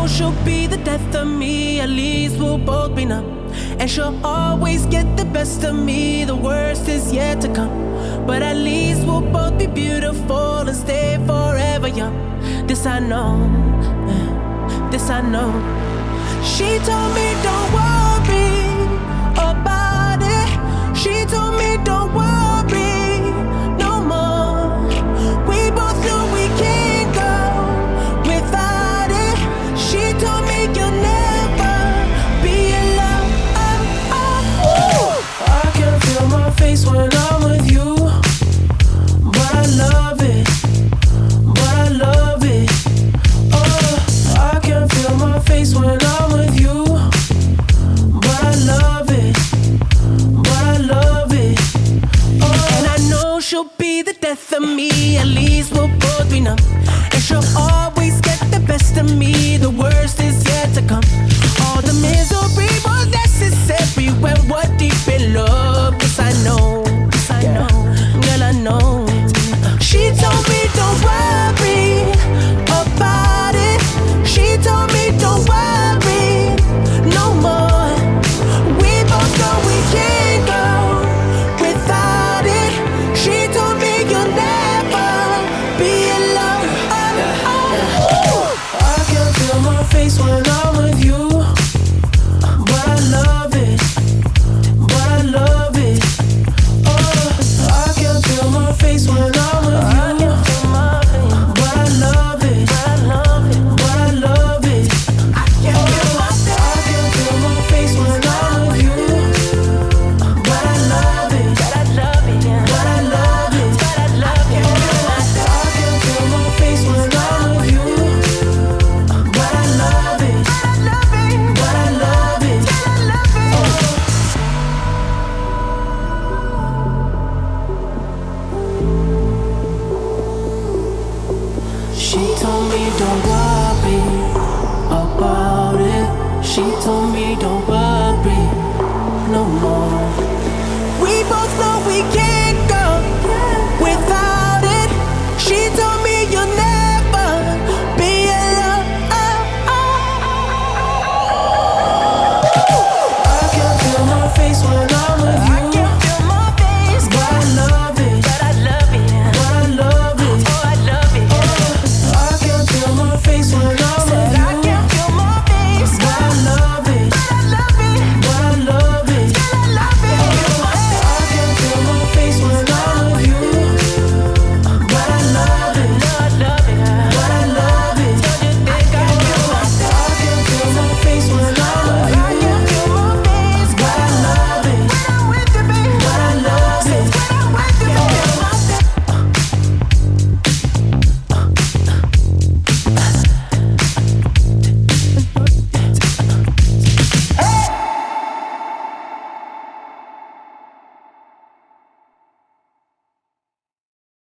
know she'll be the death of me. At least we'll both be numb. And she'll always get the best of me. The worst is yet to come. But at least we'll both be beautiful and stay forever young. This I know, this I know. She told me don't worry about it. She told me don't worry no more. We both know we can't go without it. She told me you'll never be alone. I can feel my face when I'm with you, but I love it, but I love it. I can feel my face when I'm with you, but I love it, but I love it. And I know she'll be the death of me. At least we'll both be numb. And she'll always get the best of me. The worst is yet to come. All the misery was necessary when we're deep in love. Yes, I know, yes, I know, girl, I know. She told me don't worry about it. She told me don't worry no more. We both know we can't go without it. She told me you'll never be alone. I can feel my face when I'm with you, but I love it, but I love it. I can feel my face when I'm with you, but I love it, but I love it. I can feel my face when I'm with you, but I love it, but I love it, but I love it. I can feel my face when I'm with you, but I love it, but I love it. She told me don't worry about it. She told me don't worry no more. We both know we can't